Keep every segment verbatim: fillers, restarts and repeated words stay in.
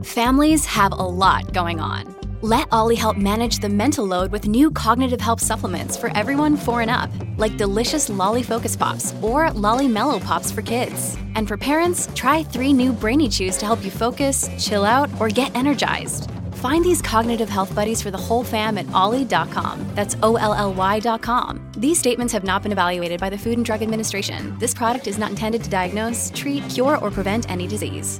Families have a lot going on. Let Ollie help manage the mental load with new cognitive help supplements for everyone four and up, like delicious Lolly Focus Pops or Lolly Mellow Pops for kids. And for parents, try three new Brainy Chews to help you focus, chill out, or get energized. Find these cognitive health buddies for the whole fam at ollie dot com. That's O L L Y dot com. These statements have not been evaluated by the Food and Drug Administration. This product is not intended to diagnose, treat, cure, or prevent any disease.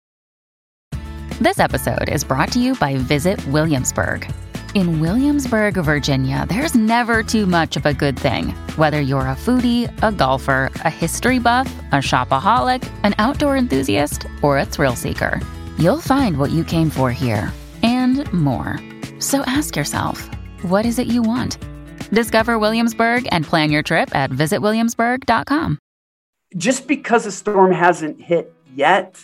This episode is brought to you by Visit Williamsburg. In Williamsburg, Virginia, there's never too much of a good thing. Whether you're a foodie, a golfer, a history buff, a shopaholic, an outdoor enthusiast, or a thrill seeker, you'll find what you came for here and more. So ask yourself, what is it you want? Discover Williamsburg and plan your trip at visit williamsburg dot com. Just because a storm hasn't hit yet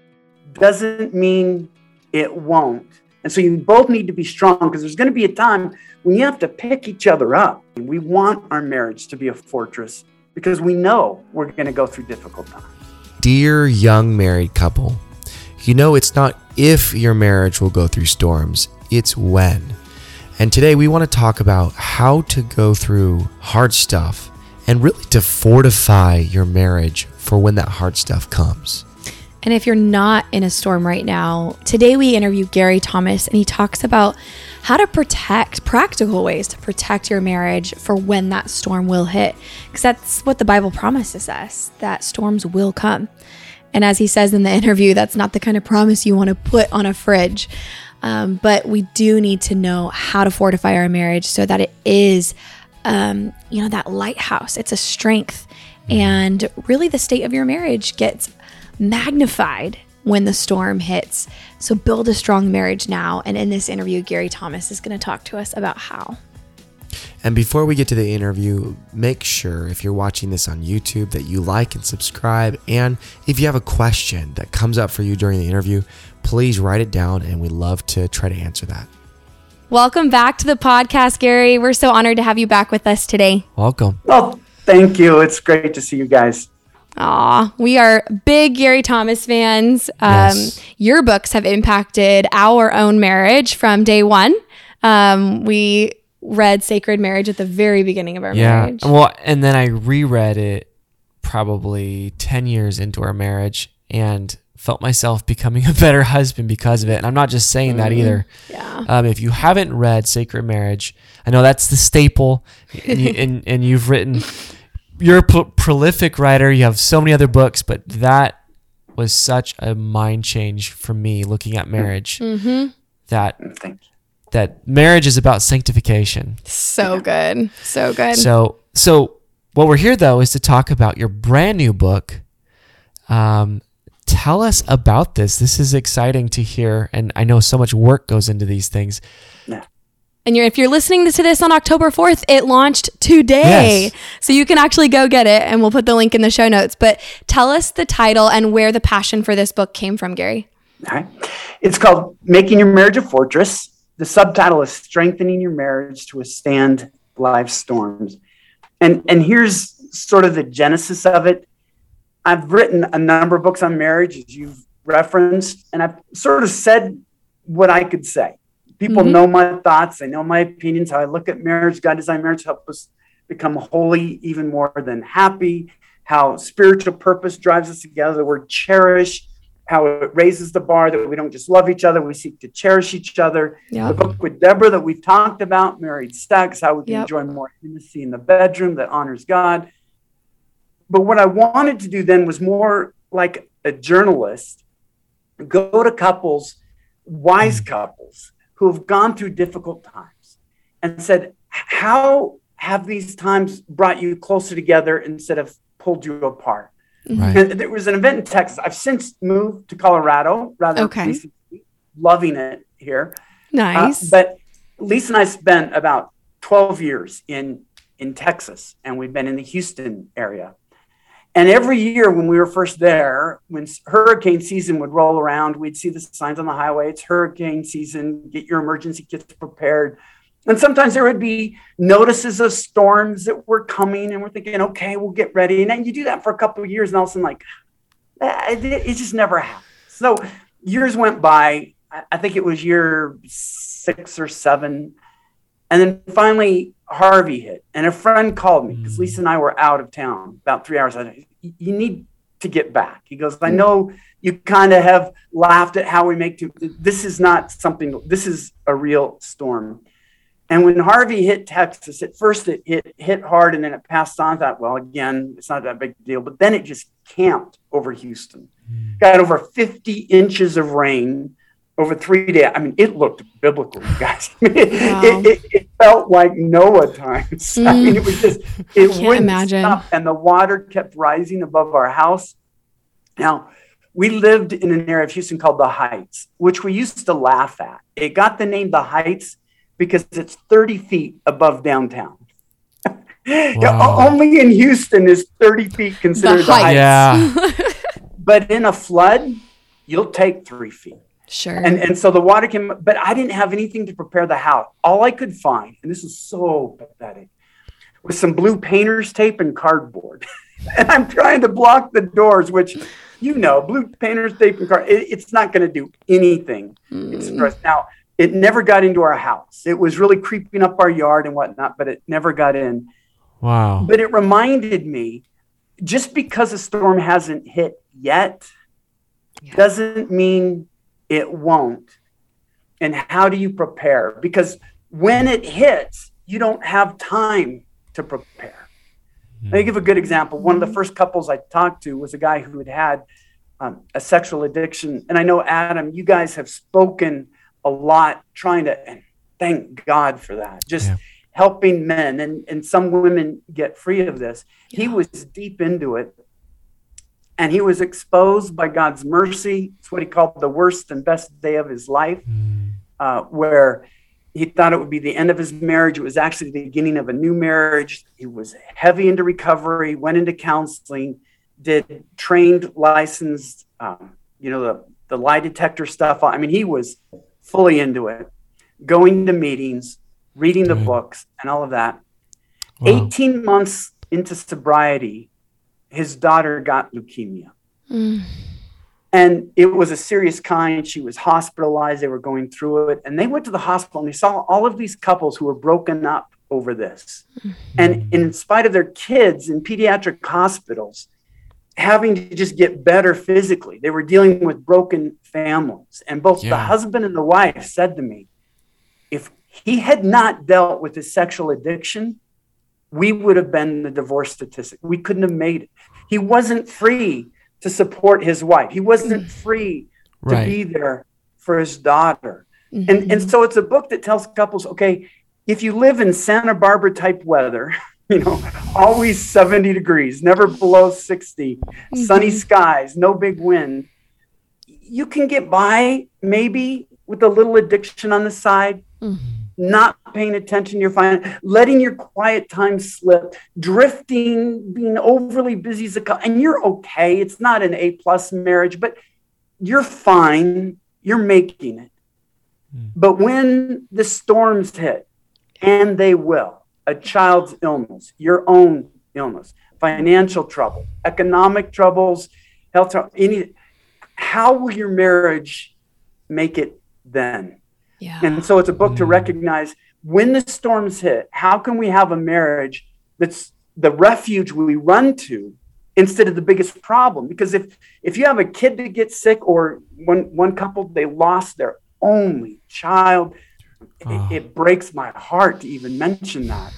doesn't mean it won't. And so you both need to be strong, because there's going to be a time when you have to pick each other up. We want our marriage to be a fortress because we know we're going to go through difficult times. Dear young married couple, you know it's not if your marriage will go through storms, it's when. And today we want to talk about how to go through hard stuff and really to fortify your marriage for when that hard stuff comes. And if you're not in a storm right now, today we interview Gary Thomas, and he talks about how to protect, practical ways to protect your marriage for when that storm will hit. Because that's what the Bible promises us, that storms will come. And as he says in the interview, that's not the kind of promise you want to put on a fridge. Um, but we do need to know how to fortify our marriage so that it is, um, you know, that lighthouse. It's a strength. And really the state of your marriage gets magnified when the storm hits. So build a strong marriage now. And in this interview, Gary Thomas is going to talk to us about how. And before we get to the interview, make sure if you're watching this on YouTube that you like and subscribe. And if you have a question that comes up for you during the interview, please write it down, and we'd love to try to answer that. Welcome back to the podcast, Gary. We're so honored to have you back with us today. Welcome. Well, thank you. It's great to see you guys. Aw, we are big Gary Thomas fans. Um, Yes. Your books have impacted our own marriage from day one. Um, we read Sacred Marriage at the very beginning of our yeah. marriage. Well, and then I reread it probably ten years into our marriage and felt myself becoming a better husband because of it. And I'm not just saying that either. Yeah. Um, if you haven't read Sacred Marriage, I know that's the staple, and, you, and, and you've written... You're a pro- prolific writer. You have so many other books, but that was such a mind change for me looking at marriage. Mm-hmm. That Thank you. that marriage is about sanctification. So good. So good. So so what we're here though is to talk about your brand new book. Um, tell us about this. This is exciting to hear, and I know so much work goes into these things. Yeah. And you're, if you're listening to this on October fourth, it launched today. Yes. So you can actually go get it, and we'll put the link in the show notes. But tell us the title and where the passion for this book came from, Gary. All right. It's called Making Your Marriage a Fortress. The subtitle is Strengthening Your Marriage to Withstand Life's Storms. And, and here's sort of the genesis of it. I've written a number of books on marriage, as you've referenced, and I've sort of said what I could say. People Mm-hmm. know my thoughts. They know my opinions, how I look at marriage. God designed marriage to help us become holy, even more than happy, how spiritual purpose drives us together, the word cherish, how it raises the bar that we don't just love each other, we seek to cherish each other. Yeah. The book with Deborah that we've talked about, Married Sex, how we can Yep. enjoy more intimacy in the bedroom that honors God. But what I wanted to do then was more like a journalist, go to couples, wise couples, who have gone through difficult times and said, how have these times brought you closer together instead of pulled you apart? Right. And there was an event in Texas. I've since moved to Colorado, rather Okay. recently, loving it here. Nice. Uh, but Lisa and I spent about twelve years in, in Texas, and we've been in the Houston area. And every year when we were first there, when hurricane season would roll around, we'd see the signs on the highway. It's hurricane season. Get your emergency kits prepared. And sometimes there would be notices of storms that were coming, and we're thinking, okay, we'll get ready. And then you do that for a couple of years, and all of a sudden, like, it, it just never happens. So years went by. I, I think it was year six or seven. And then finally Harvey hit, and a friend called me because Lisa and I were out of town about three hours. I said, you need to get back. He goes, I know you kind of have laughed at how we make to, this is not something, this is a real storm. And when Harvey hit Texas, at first it hit, hit hard and then it passed on. I thought, well, again, it's not that big a deal. But then it just camped over Houston. Got over fifty inches of rain over three days. I mean, it looked biblical, you guys. I mean, it, Wow. it, it, it felt like Noah times. Mm. I mean, it was just, it wouldn't imagine. stop. And the water kept rising above our house. Now, we lived in an area of Houston called the Heights, which we used to laugh at. It got the name the Heights because it's thirty feet above downtown. Wow. Only in Houston is thirty feet considered the, The Heights. Yeah. But in a flood, you'll take three feet. Sure. And and so the water came, but I didn't have anything to prepare the house. All I could find, and this is so pathetic, was some blue painter's tape and cardboard. And I'm trying to block the doors, which, you know, blue painter's tape and cardboard, it, it's not going to do anything. Mm. It's for us. Now, it never got into our house. It was really creeping up our yard and whatnot, but it never got in. Wow. But it reminded me, just because a storm hasn't hit yet, Yeah. doesn't mean it won't. And how do you prepare? Because when it hits, you don't have time to prepare. Let me give a good example. One of the first couples I talked to was a guy who had had um, a sexual addiction. And I know, Adam, you guys have spoken a lot trying to, and thank God for that, just Yeah. helping men and, and some women get free of this. Yeah. He was deep into it. And he was exposed by God's mercy. It's what he called the worst and best day of his life, uh, where he thought it would be the end of his marriage. It was actually the beginning of a new marriage. He was heavy into recovery, went into counseling, did trained, licensed, um, you know, the, the lie detector stuff. I mean, he was fully into it, going to meetings, reading the Good. books and all of that. Wow. eighteen months into sobriety, his daughter got leukemia. Mm. And it was a serious kind. She was hospitalized. They were going through it. And they went to the hospital and they saw all of these couples who were broken up over this. Mm. And, and in spite of their kids in pediatric hospitals having to just get better physically, they were dealing with broken families. And both the Yeah. husband and the wife said to me, if he had not dealt with his sexual addiction, we would have been the divorce statistic. We couldn't have made it. He wasn't free to support his wife. He wasn't free to Right. be there for his daughter. Mhm. And, and so it's a book that tells couples, okay, if you live in Santa Barbara type weather, you know, always seventy degrees, never below sixty, sunny skies, no big wind, you can get by maybe with a little addiction on the side, Mhm. not paying attention, you're fine, letting your quiet time slip, drifting, being overly busy as a couple, and you're okay. It's not an A plus marriage, but you're fine. You're making it. Mm. But when the storms hit, and they will, a child's illness, your own illness, financial trouble, economic troubles, health trouble, any, how will your marriage make it then? Yeah. And so it's a book to Mm. recognize when the storms hit, how can we have a marriage that's the refuge we run to instead of the biggest problem? Because if if you have a kid that gets sick, or one, one couple, they lost their only child, Oh. it, it breaks my heart to even mention that.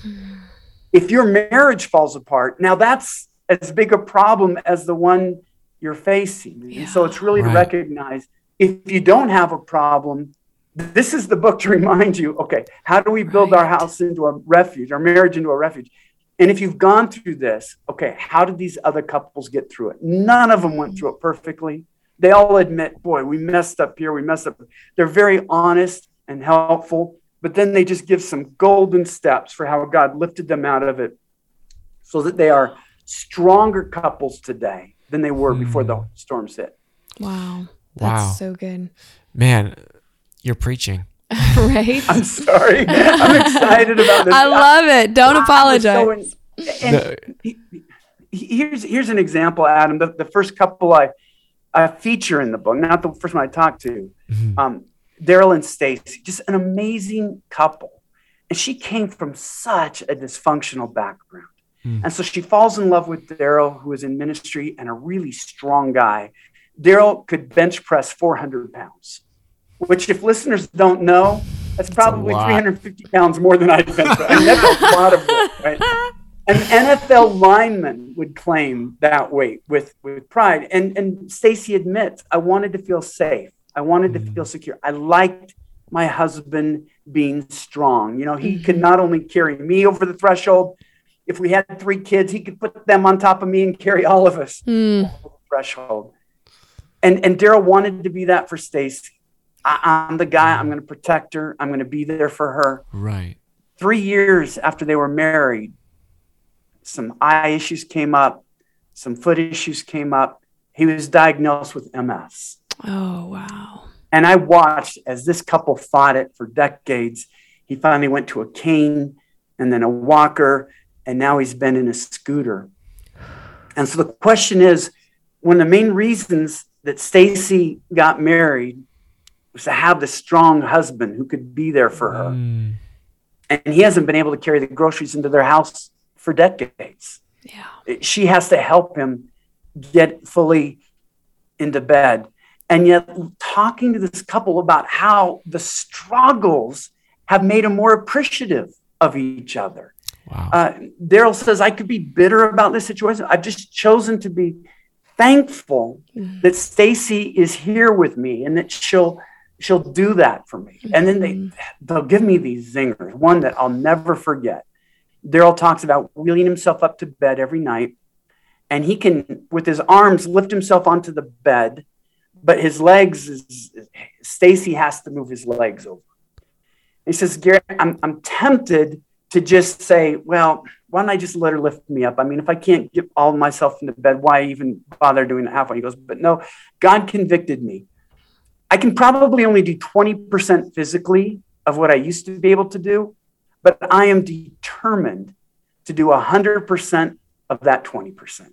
If your marriage falls apart, now that's as big a problem as the one you're facing. Yeah. And so it's really Right. to recognize, if you don't have a problem, this is the book to remind you, okay, how do we build our Right. house into a refuge, our marriage into a refuge? And if you've gone through this, okay, how did these other couples get through it? None of them went through it perfectly. They all admit, boy, we messed up here, we messed up. They're very honest and helpful, but then they just give some golden steps for how God lifted them out of it, so that they are stronger couples today than they were before the storms hit. Wow. That's Wow. so good. Man, you're preaching. Right? I'm sorry. I'm excited about this. I love it. Don't I was apologize. so in- and he- he- here's here's an example, Adam. The, the first couple I a feature in the book, not the first one I talked to. Mm-hmm. Um, Daryl and Stacy, just an amazing couple. And she came from such a dysfunctional background. Mm. And so she falls in love with Daryl, who is in ministry and a really strong guy. Daryl could bench press four hundred pounds, which if listeners don't know, that's probably three hundred fifty pounds more than I bench press. I mean, that's a lot of work, right? An N F L lineman would claim that weight with, with pride. And, and Stacy admits, I wanted to feel safe. I wanted to feel secure. I liked my husband being strong. You know, he mm-hmm. could not only carry me over the threshold. If we had three kids, he could put them on top of me and carry all of us mm. over the threshold. And, and Daryl wanted to be that for Stacy. I'm the guy. I'm going to protect her. I'm going to be there for her. Right. Three years after they were married, some eye issues came up, some foot issues came up. He was diagnosed with M S. Oh, wow. And I watched as this couple fought it for decades. He finally went to a cane and then a walker, and now he's been in a scooter. And so the question is, one of the main reasons that Stacy got married was to have this strong husband who could be there for her. Mm. And he hasn't been able to carry the groceries into their house for decades. Yeah. She has to help him get fully into bed. And yet talking to this couple about how the struggles have made them more appreciative of each other. Wow. Uh, Daryl says, I could be bitter about this situation. I've just chosen to be thankful mm-hmm. that Stacy is here with me and that she'll she'll do that for me. Mm-hmm. And then they, they'll give me these zingers, one that I'll never forget. Daryl talks about wheeling himself up to bed every night, and he can, with his arms, lift himself onto the bed, but his legs, is, Stacy has to move his legs over. He says, Gary, I'm, I'm tempted to just say, well, why don't I just let her lift me up? I mean, if I can't get all myself into bed, why even bother doing it halfway? He goes, but no, God convicted me. I can probably only do twenty percent physically of what I used to be able to do, but I am determined to do one hundred percent of that twenty percent.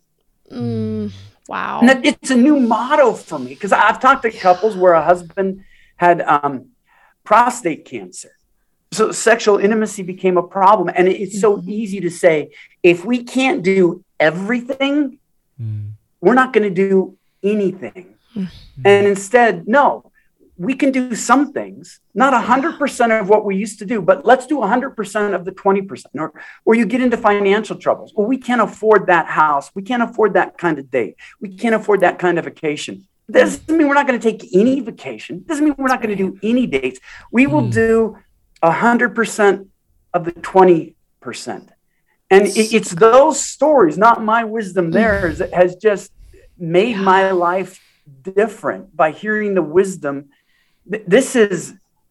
Mm, wow. And that, it's a new motto for me, because I've talked to couples where a husband had um, prostate cancer. So sexual intimacy became a problem. And it's so mm-hmm. easy to say, if we can't do everything, mm. we're not going to do anything. Mm. And instead, no, we can do some things, not one hundred percent of what we used to do, but let's do one hundred percent of the twenty percent. Or, or you get into financial troubles. Well, we can't afford that house. We can't afford that kind of date. We can't afford that kind of vacation. Doesn't mean we're not going to take any vacation. Doesn't mean we're not going to do any dates. We will mm. do one hundred percent of the twenty percent. And it, it's those stories, not my wisdom there, that has just made my life different by hearing the wisdom. This is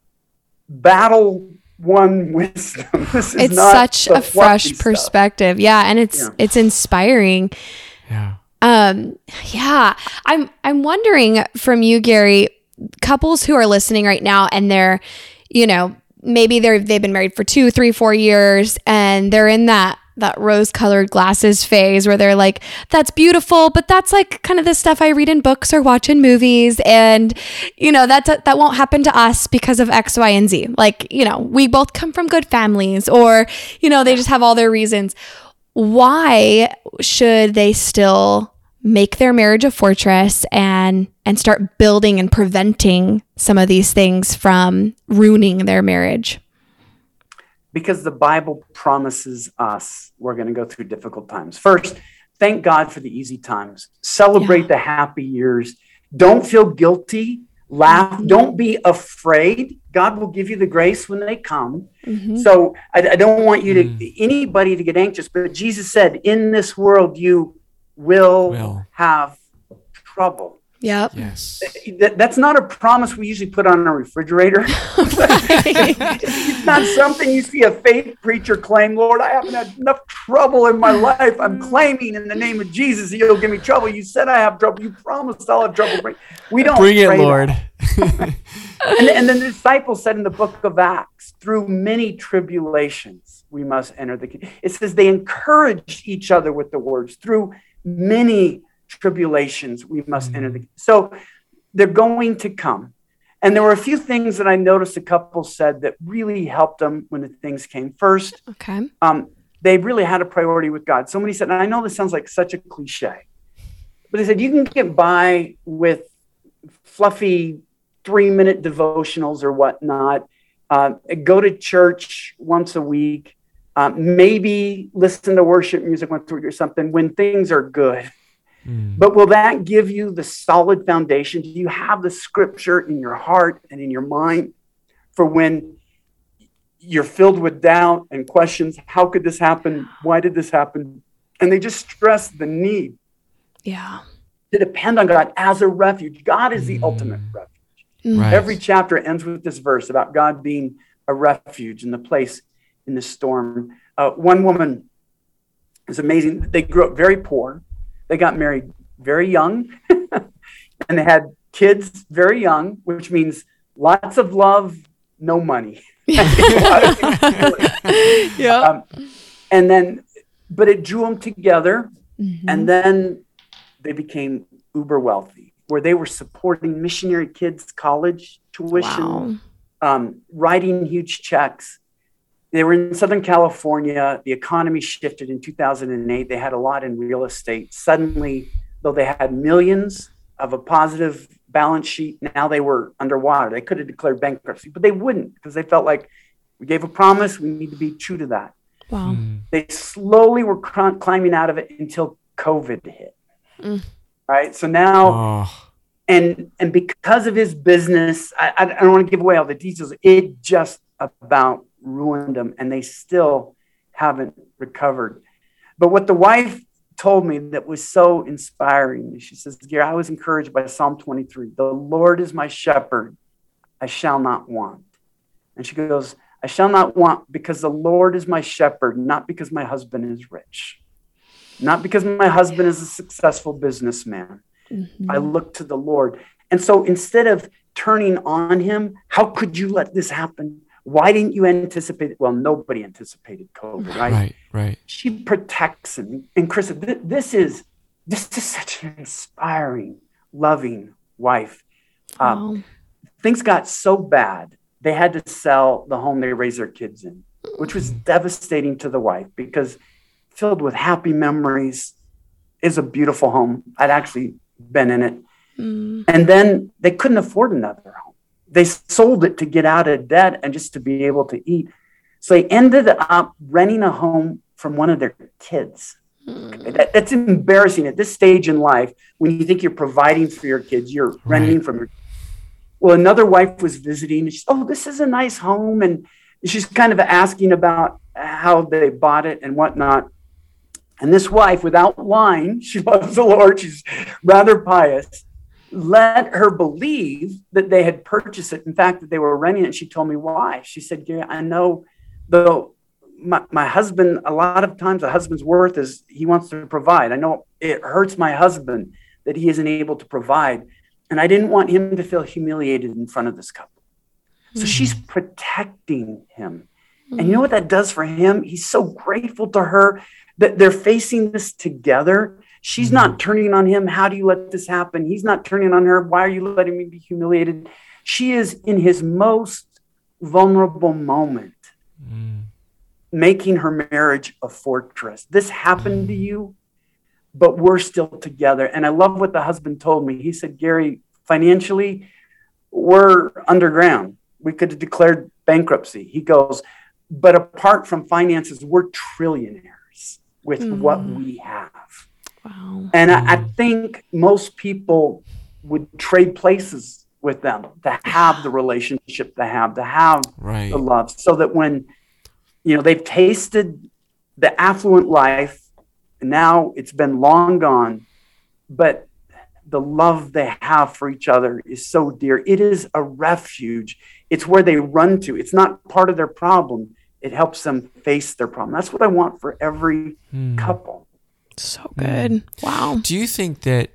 battle won wisdom. This is it's not such a fresh perspective. Stuff. Yeah. And it's, yeah. it's inspiring. Yeah. Um, yeah. I'm, I'm wondering from you, Gary, couples who are listening right now and they're, you know, maybe they're, they've been married for two, three, four years and they're in that, that rose colored glasses phase where they're like, that's beautiful, but that's like kind of the stuff I read in books or watch in movies. And, you know, that, that won't happen to us because of X, Y, and Z. Like, you know, we both come from good families, or, you know, they just have all their reasons. Why should they still make their marriage a fortress and, and start building and preventing some of these things from ruining their marriage? Because the Bible promises us we're going to go through difficult times. First, thank God for the easy times. Celebrate yeah. the happy years. Don't feel guilty. Laugh. Mm-hmm. Don't be afraid. God will give you the grace when they come. Mm-hmm. So I, I don't want you to, mm. anybody to get anxious, but Jesus said, in this world, you will, will. have trouble. Yep. Yes. That, that's not a promise we usually put on a refrigerator. It's not something you see a faith preacher claim. Lord, I haven't had enough trouble in my life. I'm claiming in the name of Jesus, He'll give me trouble. You said I have trouble. You promised I'll have trouble. We don't bring it, Lord. and, and then the disciples said in the book of Acts, through many tribulations, we must enter the kingdom. It says they encouraged each other with the words through many tribulations, we must enter the. So they're going to come. And there were a few things that I noticed a couple said that really helped them when the things came. First, Okay. um, they really had a priority with God. Somebody said, and I know this sounds like such a cliche, but they said, you can get by with fluffy three-minute devotionals or whatnot, uh, go to church once a week, uh, maybe listen to worship music once a week or something when things are good. Mm. But will that give you the solid foundation? Do you have the scripture in your heart and in your mind for when you're filled with doubt and questions? How could this happen? Why did this happen? And they just stress the need Yeah. to depend on God as a refuge. God is the Mm. ultimate refuge. Right. Every chapter ends with this verse about God being a refuge and the place in the storm. Uh, one woman is amazing. They grew up very poor. They got married very young and they had kids very young, which means lots of love, no money. Yeah. Um, and then, but it drew them together. Mm-hmm. And then they became uber wealthy, where they were supporting missionary kids' college tuition, Wow. um, writing huge checks. They were in Southern California. The economy shifted in two thousand eight. They had a lot in real estate. Suddenly, though they had millions of a positive balance sheet, now they were underwater. They could have declared bankruptcy, but they wouldn't because they felt like we gave a promise. We need to be true to that. Wow. Mm. They slowly were cr- climbing out of it until COVID hit. Mm. Right. So now, Oh. and and because of his business, I, I don't want to give away all the details. It just about ruined them, and they still haven't recovered. But what the wife told me that was so inspiring, she says, Gary, I was encouraged by Psalm twenty-three. The Lord is my shepherd, I shall not want. And she goes, I shall not want because the Lord is my shepherd, not because my husband is rich, not because my husband is a successful businessman. Mm-hmm. I look to the Lord. And so instead of turning on him, how could you let this happen? Why didn't you anticipate it? Well, nobody anticipated COVID, right? Right, right. She protects him. And Chris, th- this is this is such an inspiring, loving wife. Um, Wow. Things got so bad, they had to sell the home they raised their kids in, which was devastating to the wife because filled with happy memories, is a beautiful home. I'd actually been in it. Mm. And then they couldn't afford another home. They sold it to get out of debt and just to be able to eat. So they ended up renting a home from one of their kids. Mm. That, that's embarrassing at this stage in life. When you think you're providing for your kids, you're Right. renting from your. Well, another wife was visiting. And she said, oh, this is a nice home. And she's kind of asking about how they bought it and whatnot. And this wife, without lying, she loves the Lord. She's rather pious. Let her believe that they had purchased it. In fact, that they were renting it. She told me why. She said, Gary, I know though my, my husband, a lot of times a husband's worth is he wants to provide. I know it hurts my husband that he isn't able to provide. And I didn't want him to feel humiliated in front of this couple. So mm-hmm. she's protecting him. Mm-hmm. And you know what that does for him? He's so grateful to her that they're facing this together. She's mm-hmm. not turning on him. How do you let this happen? He's not turning on her. Why are you letting me be humiliated? She is in his most vulnerable moment, mm. making her marriage a fortress. This happened mm. to you, but we're still together. And I love what the husband told me. He said, Gary, financially, we're underground. We could have declared bankruptcy. He goes, but apart from finances, we're trillionaires with mm. what we have. Wow. And I, I think most people would trade places with them to have the relationship they have, to have right. the love, so that when, you know, they've tasted the affluent life, and now it's been long gone, but the love they have for each other is so dear. It is a refuge. It's where they run to. It's not part of their problem. It helps them face their problem. That's what I want for every hmm. couple. So good. Wow. Do you think that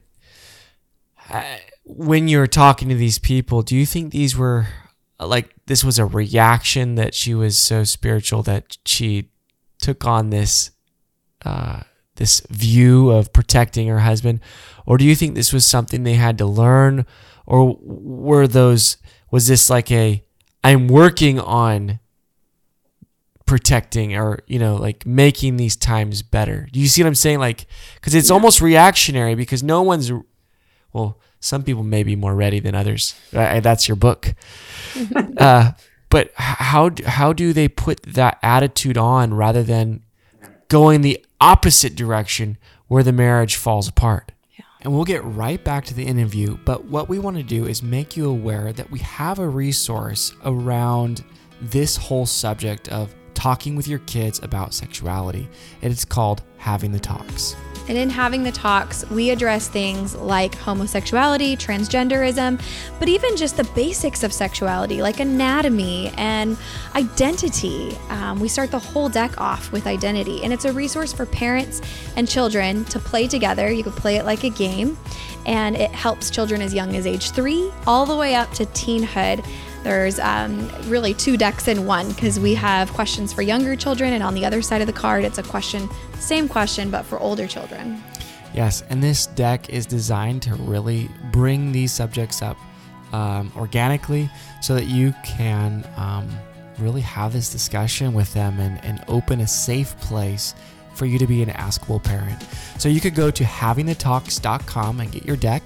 uh, when you're talking to these people, do you think these were like, this was a reaction that she was so spiritual that she took on this, uh, this view of protecting her husband, or do you think this was something they had to learn, or were those was this like a I'm working on protecting, or you know, like making these times better? Do you see what I'm saying? Like, because it's yeah. almost reactionary, because no one's, well, some people may be more ready than others. Right? That's your book. uh, but how how do they put that attitude on rather than going the opposite direction where the marriage falls apart? Yeah. And we'll get right back to the interview, but what we want to do is make you aware that we have a resource around this whole subject of talking with your kids about sexuality. And it's called Having the Talks. And in Having the Talks, we address things like homosexuality, transgenderism, but even just the basics of sexuality, like anatomy and identity. Um, we start the whole deck off with identity, and it's a resource for parents and children to play together. You could play it like a game, and it helps children as young as age three all the way up to teenhood. There's um, really two decks in one, because we have questions for younger children, and on the other side of the card, it's a question, same question, but for older children. Yes, and this deck is designed to really bring these subjects up um, organically, so that you can um, really have this discussion with them and, and open a safe place for you to be an askable parent. So you could go to having the talks dot com and get your deck,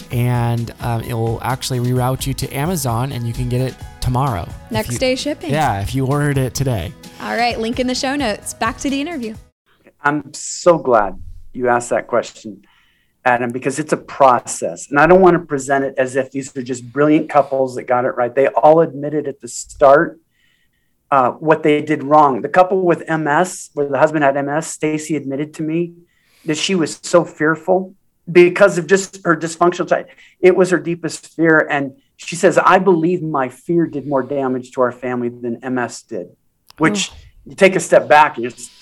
and um, it will actually reroute you to Amazon, and you can get it tomorrow. Next you, day shipping. Yeah, if you ordered it today. All right, link in the show notes. Back to the interview. I'm so glad you asked that question, Adam, because it's a process. And I don't want to present it as if these are just brilliant couples that got it right. They all admitted at the start uh, what they did wrong. The couple with M S, where the husband had M S, Stacy admitted to me that she was so fearful because of just her dysfunctional child. It was her deepest fear. And she says, I believe my fear did more damage to our family than M S did, which oh. you take a step back and just,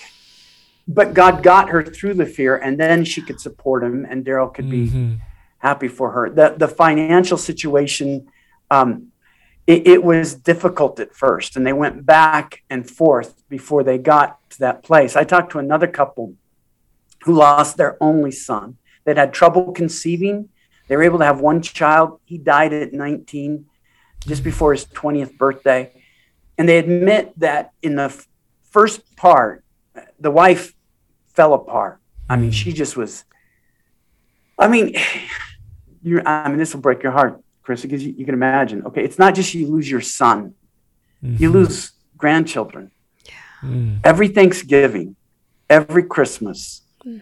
but God got her through the fear, and then she could support him, and Daryl could mm-hmm. be happy for her. The, the financial situation, um, it, it was difficult at first, and they went back and forth before they got to that place. I talked to another couple who lost their only son. They'd had trouble conceiving. They were able to have one child. He died at nineteen, just before his twentieth birthday. And they admit that in the f- first part, the wife fell apart. I mean, she just was, I mean, you I mean, this will break your heart, Chris, because you, you can imagine, okay, it's not just you lose your son, mm-hmm. you lose grandchildren. Yeah. Mm. Every Thanksgiving, every Christmas,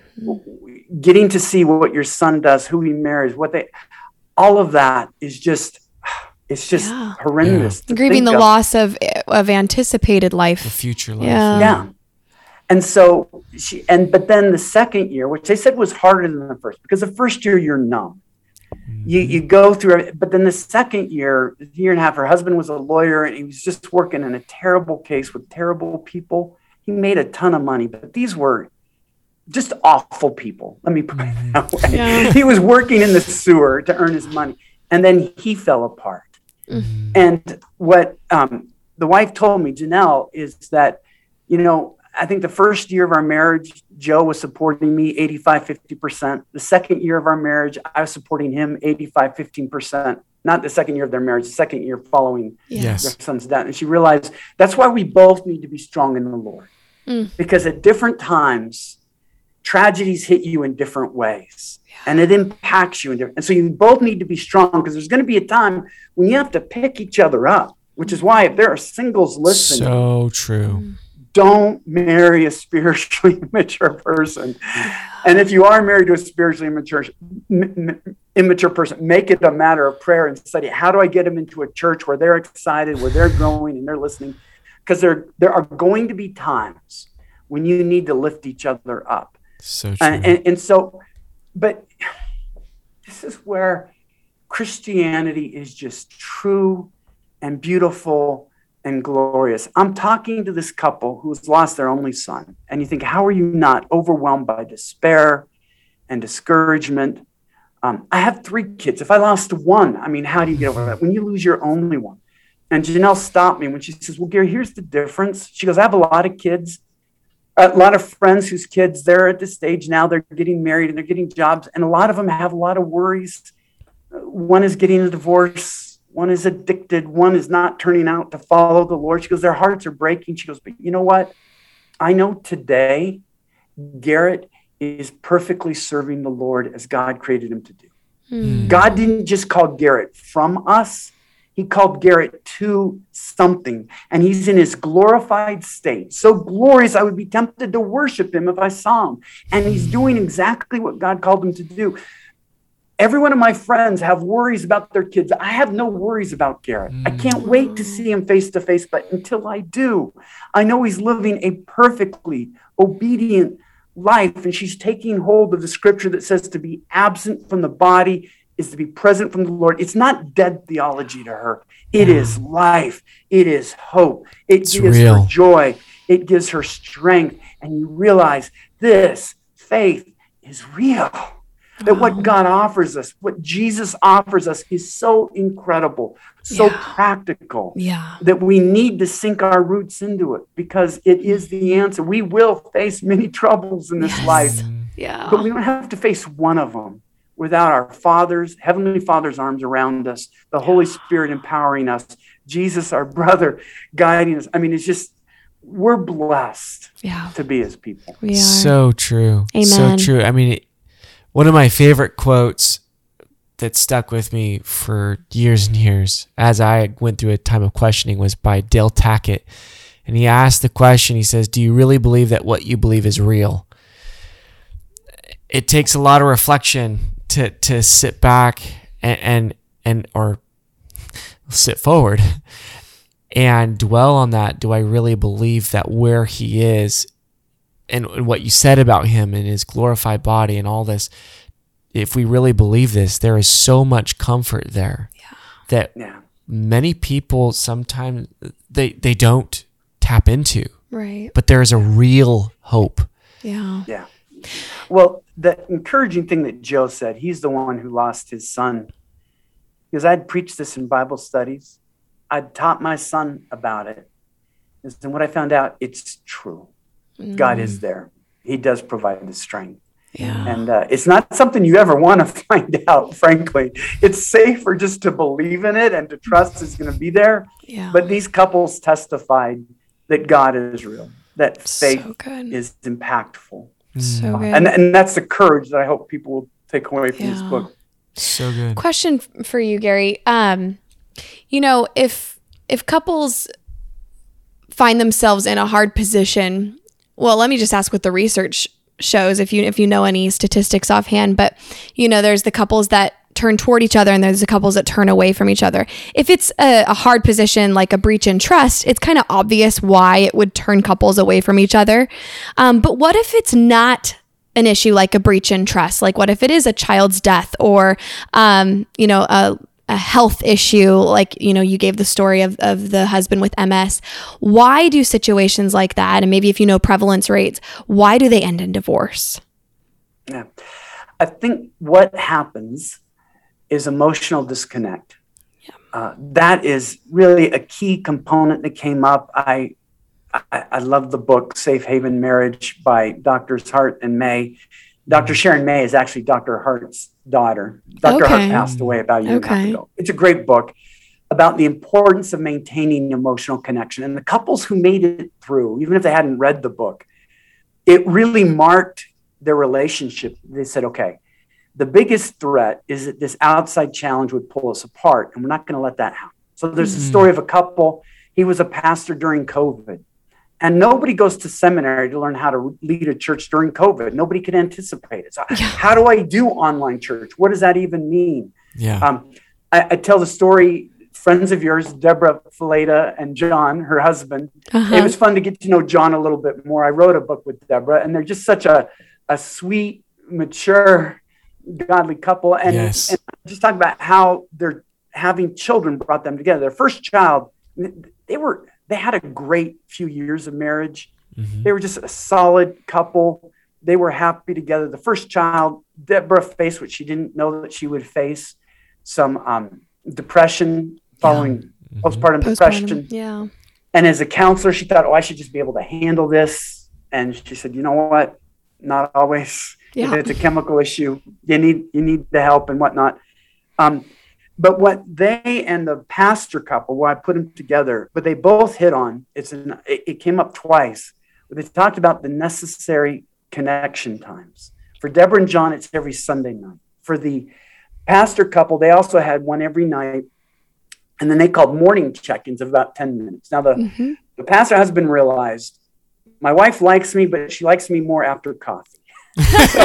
mm-hmm. getting to see what your son does, who he marries, what they, all of that is just, it's just yeah. horrendous. Yeah. Grieving the of. loss of of anticipated life. The future life. Yeah. yeah. And so she, and, but then the second year, which they said was harder than the first, because the first year you're numb. Mm-hmm. You you go through it, but then the second year, year and a half, her husband was a lawyer, and he was just working in a terrible case with terrible people. He made a ton of money, but these were just awful people. Let me put it that way. Yeah. He was working in the sewer to earn his money, and then he fell apart. Mm-hmm. And what um, the wife told me, Janelle, is that, you know, I think the first year of our marriage, Joe was supporting me eighty-five, fifty percent. The second year of our marriage, I was supporting him eighty-five, fifteen percent. Not the second year of their marriage, the second year following yes. their son's death. And she realized that's why we both need to be strong in the Lord. Mm. Because at different times, tragedies hit you in different ways. Yeah. And it impacts you in different. And so you both need to be strong, because there's going to be a time when you have to pick each other up, which is why if there are singles listening. So true. Mm. Don't marry a spiritually immature person. And if you are married to a spiritually immature, m- immature person, make it a matter of prayer and study. How do I get them into a church where they're excited, where they're growing and they're listening? Because there, there are going to be times when you need to lift each other up. So true. And, and, and so, but this is where Christianity is just true and beautiful and glorious. I'm talking to this couple who's lost their only son, and you think, how are you not overwhelmed by despair and discouragement? Um, I have three kids. If I lost one, I mean, how do you get over that? When you lose your only one. And Janelle stopped me when she says, well, Gary, here's the difference. She goes, I have a lot of kids, a lot of friends whose kids, they're at this stage now, they're getting married and they're getting jobs. And a lot of them have a lot of worries. One is getting a divorce. One is addicted. One is not turning out to follow the Lord. She goes, their hearts are breaking. She goes, but you know what? I know today, Garrett is perfectly serving the Lord as God created him to do. Mm. God didn't just call Garrett from us. He called Garrett to something, and he's in his glorified state. So glorious, I would be tempted to worship him if I saw him. And he's doing exactly what God called him to do. Every one of my friends have worries about their kids. I have no worries about Garrett. I can't wait to see him face to face, but until I do, I know he's living a perfectly obedient life, and she's taking hold of the scripture that says to be absent from the body is to be present from the Lord. It's not dead theology to her. It is life. It is hope. It It's gives real. her joy. It gives her strength. And you realize this faith is real. That what God offers us, what Jesus offers us is so incredible, so Yeah. practical, Yeah. that we need to sink our roots into it because it is the answer. We will face many troubles in this Yes. life, Yeah. but we don't have to face one of them without our Father's, Heavenly Father's arms around us, the Holy Spirit empowering us, Jesus, our brother, guiding us. I mean, it's just, we're blessed Yeah. to be his people. We are. So true. So Amen. true. I mean, it, one of my favorite quotes that stuck with me for years and years as I went through a time of questioning was by Dale Tackett. And he asked the question, he says, do you really believe that what you believe is real? It takes a lot of reflection to to sit back and and, and or sit forward and dwell on that. Do I really believe that where he is and, and what you said about him and his glorified body and all this, if we really believe this, there is so much comfort there Yeah. that Yeah. many people sometimes they they don't tap into, Right. but there is a real hope. Yeah. Yeah. Well, the encouraging thing that Joe said, he's the one who lost his son. Because I'd preached this in Bible studies. I'd taught my son about it. And what I found out, it's true. God is there. He does provide the strength. Yeah. And uh, it's not something you ever want to find out, frankly. It's safer just to believe in it and to trust it's going to be there. Yeah. But these couples testified that God is real, that faith so good. is impactful. So good. And, and that's the courage that I hope people will take away from this Yeah. book. So good. Question f- for you, Gary. Um, you know, if if couples find themselves in a hard position, well, let me just ask what the research shows, if you if you know any statistics offhand. But you know, there's the couples that turn toward each other, and there's the couples that turn away from each other. If it's a, a hard position like a breach in trust, it's kind of obvious why it would turn couples away from each other. Um, but what if it's not an issue like a breach in trust? Like, what if it is a child's death or, um, you know, a, a health issue? Like, you know, you gave the story of, of the husband with M S. Why do situations like that, and maybe if you know prevalence rates, why do they end in divorce? Yeah. I think what happens is emotional disconnect. Yeah. Uh, that is really a key component that came up. I, I I love the book Safe Haven Marriage by Doctors Hart and May. Doctor Sharon May is actually Doctor Hart's daughter. Doctor Okay. Hart passed away about a year and a half Okay. ago. It's a great book about the importance of maintaining emotional connection. And the couples who made it through, even if they hadn't read the book, it really marked their relationship. They said, okay, the biggest threat is that this outside challenge would pull us apart, and we're not going to let that happen. So there's a story of a couple. He was a pastor during COVID, and nobody goes to seminary to learn how to lead a church during COVID. Nobody could anticipate it. So how do I do online church? What does that even mean? Yeah. Um, I, I tell the story, friends of yours, Deborah Fileta and John, her husband. Uh-huh. It was fun to get to know John a little bit more. I wrote a book with Deborah, and they're just such a, a sweet, mature, godly couple. And, Yes. and just talk about how they're having children brought them together. Their first child, they were they had a great few years of marriage. Mhm. They were just a solid couple. They were happy together. The first child, Deborah faced what she didn't know that she would face, some um, depression following postpartum Postpartum. depression. Yeah. And as a counselor, she thought, oh, I should just be able to handle this. And she said, you know what? Not always. Yeah. If it's a chemical issue, you need you need the help and whatnot. Um, but what they and the pastor couple, well, I put them together, but they both hit on, it's an, it, it came up twice. But they talked about the necessary connection times. For Deborah and John, it's every Sunday night. For the pastor couple, they also had one every night. And then they called morning check-ins of about ten minutes. Now, the, mm-hmm. the pastor husband realized, my wife likes me, but she likes me more after coffee. So,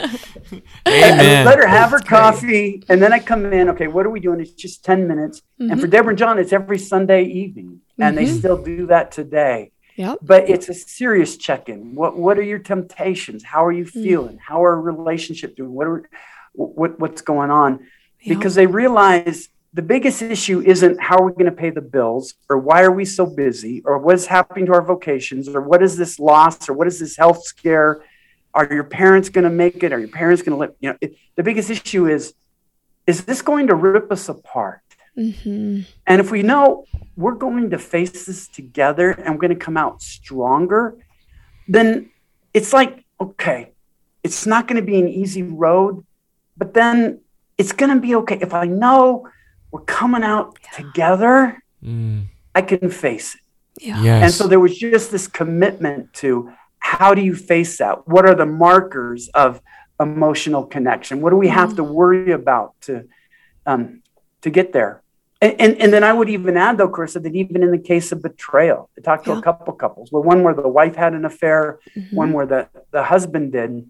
Amen. Let her have her coffee, and then I come in. Okay, what are we doing? It's just ten minutes. Mm-hmm. And for Deborah and John, it's every Sunday evening, and mm-hmm. they still do that today. Yep. But it's a serious check-in. What What are your temptations? How are you feeling? Mm. How are relationships doing? What are what What's going on? Yep. Because they realize the biggest issue isn't how are we going to pay the bills, or why are we so busy, or what is happening to our vocations, or what is this loss, or what is this health scare. Are your parents going to make it? Are your parents going to live? You know, it, the biggest issue is, is this going to rip us apart? Mm-hmm. And if we know we're going to face this together and we're going to come out stronger, then it's like, okay, it's not going to be an easy road, but then it's going to be okay. If I know we're coming out yeah. together, mm. I can face it. Yeah. Yes. And so there was just this commitment to, how do you face that? What are the markers of emotional connection? What do we have to worry about to um, to get there? And, and and then I would even add, though, Carissa, that even in the case of betrayal, I talked to yeah. a couple couples, where one where the wife had an affair, mm-hmm. one where the, the husband did.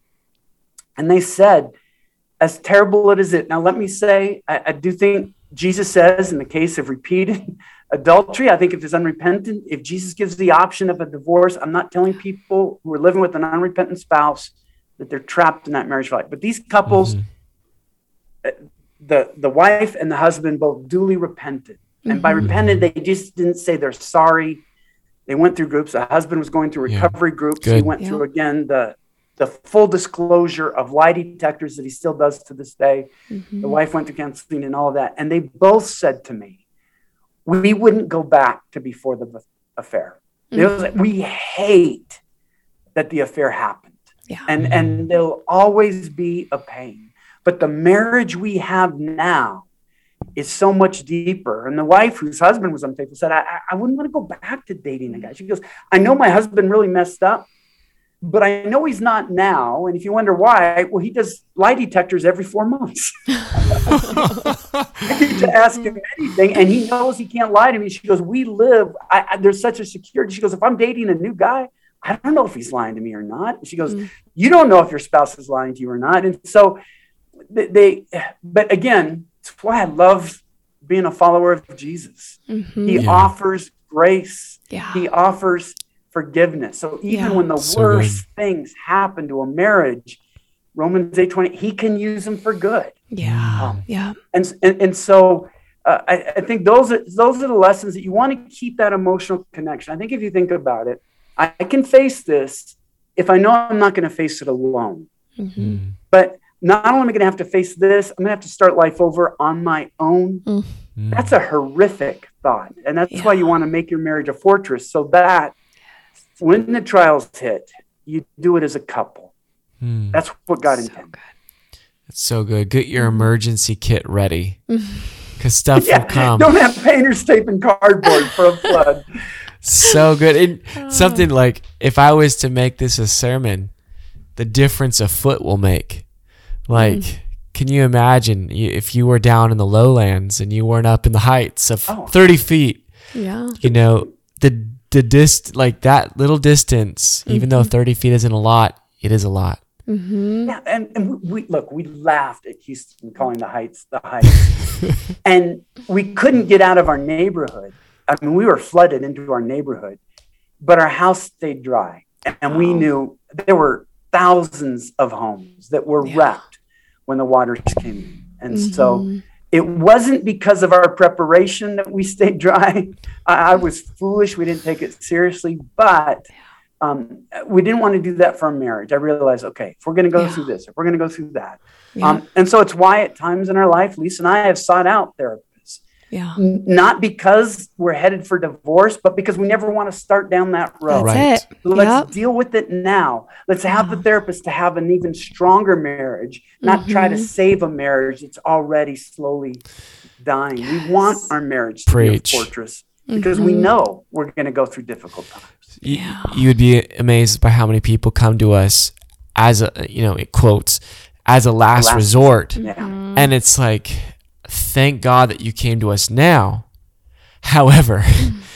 And they said, as terrible as it is, now let me say, I, I do think Jesus says in the case of repeated adultery, I think if it's unrepentant, if Jesus gives the option of a divorce, I'm not telling people who are living with an unrepentant spouse that they're trapped in that marriage life. But these couples, mm-hmm. the, the wife and the husband both duly repented. Mm-hmm. And by repented, they just didn't say they're sorry. They went through groups. The husband was going through recovery yeah. groups. Good. He went yeah. through, again, the the full disclosure of lie detectors that he still does to this day. Mm-hmm. The wife went to counseling and all of that. And they both said to me, we wouldn't go back to before the affair. Mm-hmm. Like, we hate that the affair happened. Yeah. And, and there'll always be a pain. But the marriage we have now is so much deeper. And the wife whose husband was unfaithful said, I, I wouldn't want to go back to dating a guy. She goes, I know my husband really messed up, but I know he's not now. And if you wonder why, well, he does lie detectors every four months. I need to ask him anything, and he knows he can't lie to me. She goes, we live, I, I, there's such a security. She goes, if I'm dating a new guy, I don't know if he's lying to me or not. And she goes, mm. you don't know if your spouse is lying to you or not. And so they, they but again, it's why I love being a follower of Jesus. Mm-hmm. He yeah. offers grace. Yeah. He offers forgiveness. So even yeah. when the so worst good. things happen to a marriage, Romans eight twenty, he can use them for good. Yeah, um, yeah. And and, and so uh, I, I think those are those are the lessons that you want to keep that emotional connection. I think if you think about it, I, I can face this if I know I'm not going to face it alone. Mm-hmm. But not only am I going to have to face this, I'm going to have to start life over on my own. Mm. That's a horrific thought. And that's yeah. why you want to make your marriage a fortress, so that when the trials hit, you do it as a couple. Mm. That's what God so intended. Good. That's so good. Get your emergency kit ready, because stuff yeah, will come. Don't have painter's tape and cardboard for a flood. So good. And something like, if I was to make this a sermon, the difference a foot will make. Like, mm. can you imagine if you were down in the lowlands and you weren't up in the heights of oh. thirty feet? Yeah. You know, the the dist like that little distance, mm-hmm. even though thirty feet isn't a lot, it is a lot. Mm-hmm. Yeah, and, and we, we look, we laughed at Houston calling the heights the heights, and we couldn't get out of our neighborhood. I mean, we were flooded into our neighborhood, but our house stayed dry, and we knew there were thousands of homes that were yeah. wrecked when the waters came in. And mm-hmm. so it wasn't because of our preparation that we stayed dry. I, I was foolish. We didn't take it seriously, but um, we didn't want to do that for a marriage. I realized, okay, if we're going to go yeah. through this, if we're going to go through that. Yeah. Um, and so it's why at times in our life, Lisa and I have sought out therapists. Yeah. N- Not because we're headed for divorce, but because we never want to start down that road. That's Right. it. So let's Yep. deal with it now. Let's have the therapist to have an even stronger marriage, not try to save a marriage that's already slowly dying. We want our marriage to Preach. be a fortress because we know we're going to go through difficult times. You, you would be amazed by how many people come to us as a, you know, it quotes, as a last, Last- resort. Yeah. And it's like, thank God that you came to us now. However,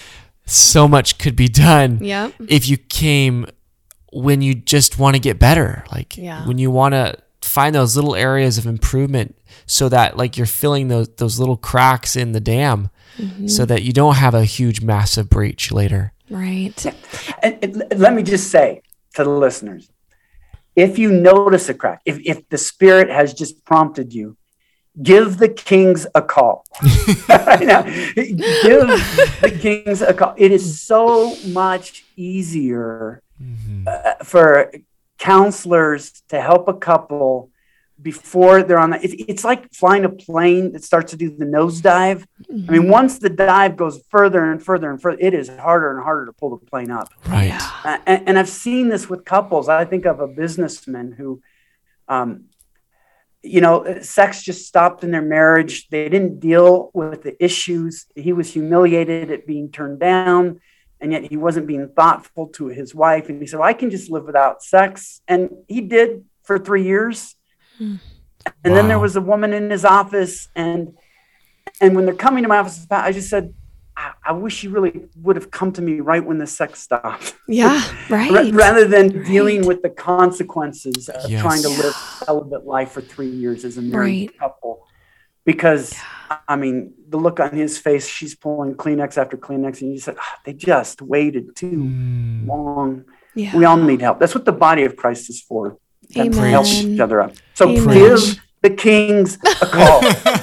so much could be done Yep. if you came when you just want to get better. Like Yeah. when you want to find those little areas of improvement so that like you're filling those, those little cracks in the dam so that you don't have a huge, massive breach later. Right. And, and let me just say to the listeners, if you notice a crack, if, if the Spirit has just prompted you, give the Kings a call. I know. Give the Kings a call. It is so much easier uh, for counselors to help a couple before they're on the, it's, it's like flying a plane that starts to do the nosedive. I mean, once the dive goes further and further and further, it is harder and harder to pull the plane up. Right. Uh, and, and I've seen this with couples. I think of a businessman who, um, you know, sex just stopped in their marriage. They didn't deal with the issues. He was humiliated at being turned down, and yet he wasn't being thoughtful to his wife. And he said, well, I can just live without sex. And he did for three years. And Wow. then there was a woman in his office, and and when they're coming to my office, I just said, I, I wish you really would have come to me right when the sex stopped. Yeah. Right. Ra- rather than dealing with the consequences of Yes. trying to live celibate life for three years as a married Right. couple. Because, I mean, the look on his face, she's pulling Kleenex after Kleenex, and you said, ah, they just waited too long. Yeah. We all need help. That's what the body of Christ is for. And to help Amen. each other up. So Amen. give the Kings a call.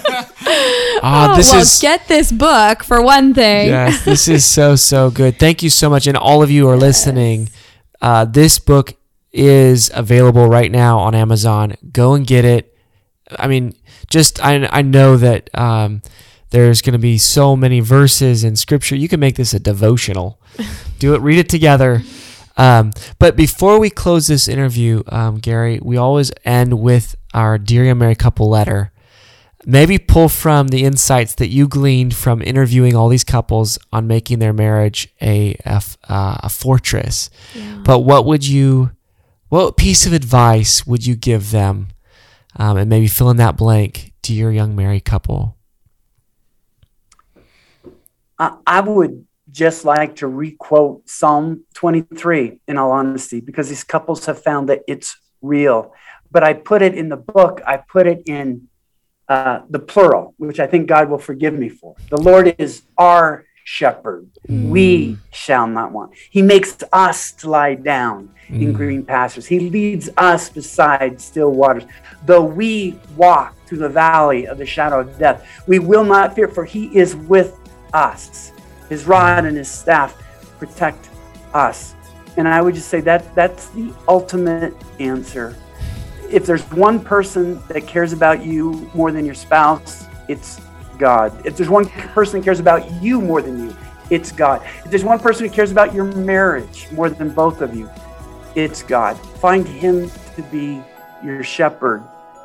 Ah, Oh, this well, is get this book for one thing. yes, this is so so good. Thank you so much, and all of you are listening. Uh, this book is available right now on Amazon. Go and get it. I mean, just I I know that um, there's going to be so many verses in Scripture. You can make this a devotional. Do it. Read it together. Um, but before we close this interview, um, Gary, we always end with our Dear Young Married Couple letter. Maybe pull from the insights that you gleaned from interviewing all these couples on making their marriage a a, uh, a fortress. Yeah. But what would you, what piece of advice would you give them, um, and maybe fill in that blank to your young married couple? I, I would just like to requote Psalm twenty-three, in all honesty, because these couples have found that it's real. But I put it in the book, I put it in uh, the plural, which I think God will forgive me for. The Lord is our shepherd. Mm. We shall not want. He makes us to lie down mm. in green pastures. He leads us beside still waters. Though we walk through the valley of the shadow of death, we will not fear, for he is with us. His rod and his staff protect us. And I would just say that that's the ultimate answer. If there's one person that cares about you more than your spouse, it's God. If there's one person that cares about you more than you, it's God. If there's one person who cares about your marriage more than both of you, it's God. Find him to be your shepherd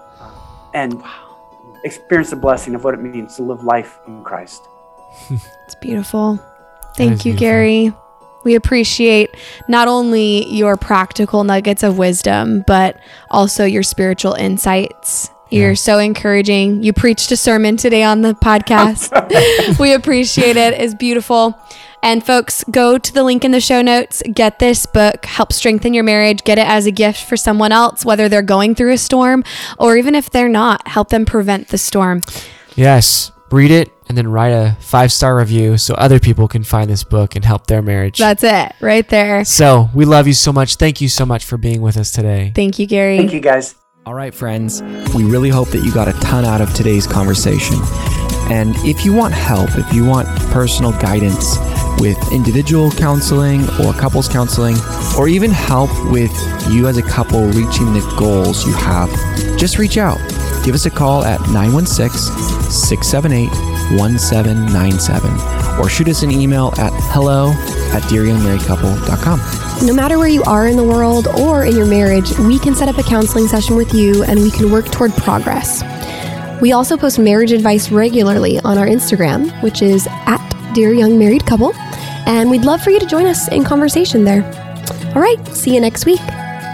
and experience the blessing of what it means to live life in Christ. It's beautiful. Thank you, beautiful. Gary. We appreciate not only your practical nuggets of wisdom, but also your spiritual insights. You're Yeah. so encouraging. You preached a sermon today on the podcast. We appreciate it. It's beautiful. And folks, go to the link in the show notes. Get this book. Help strengthen your marriage. Get it as a gift for someone else, whether they're going through a storm or even if they're not. Help them prevent the storm. Yes. Read it and then write a five-star review so other people can find this book and help their marriage. That's it right there. So we love you so much. Thank you so much for being with us today. Thank you, Gary. Thank you, guys. All right, friends, we really hope that you got a ton out of today's conversation. And if you want help, if you want personal guidance with individual counseling or couples counseling, or even help with you as a couple reaching the goals you have, just reach out. Give us a call at nine one six, six seven eight, one seven nine seven or shoot us an email at hello at dear young married couple dot com. No matter where you are in the world or in your marriage, we can set up a counseling session with you and we can work toward progress. We also post marriage advice regularly on our Instagram, which is at Dear Young Married Couple, and we'd love for you to join us in conversation there. All right, see you next week.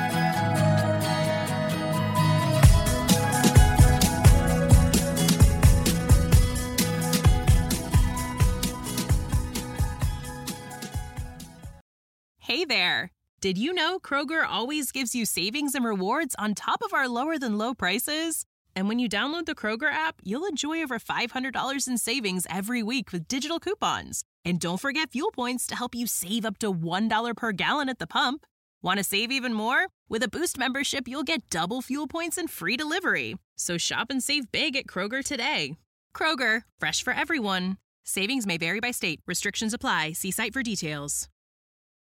Hey there! Did you know Kroger always gives you savings and rewards on top of our lower than low prices? And when you download the Kroger app, you'll enjoy over five hundred dollars in savings every week with digital coupons. And don't forget fuel points to help you save up to one dollar per gallon at the pump. Want to save even more? With a Boost membership, you'll get double fuel points and free delivery. So shop and save big at Kroger today. Kroger, fresh for everyone. Savings may vary by state. Restrictions apply. See site for details.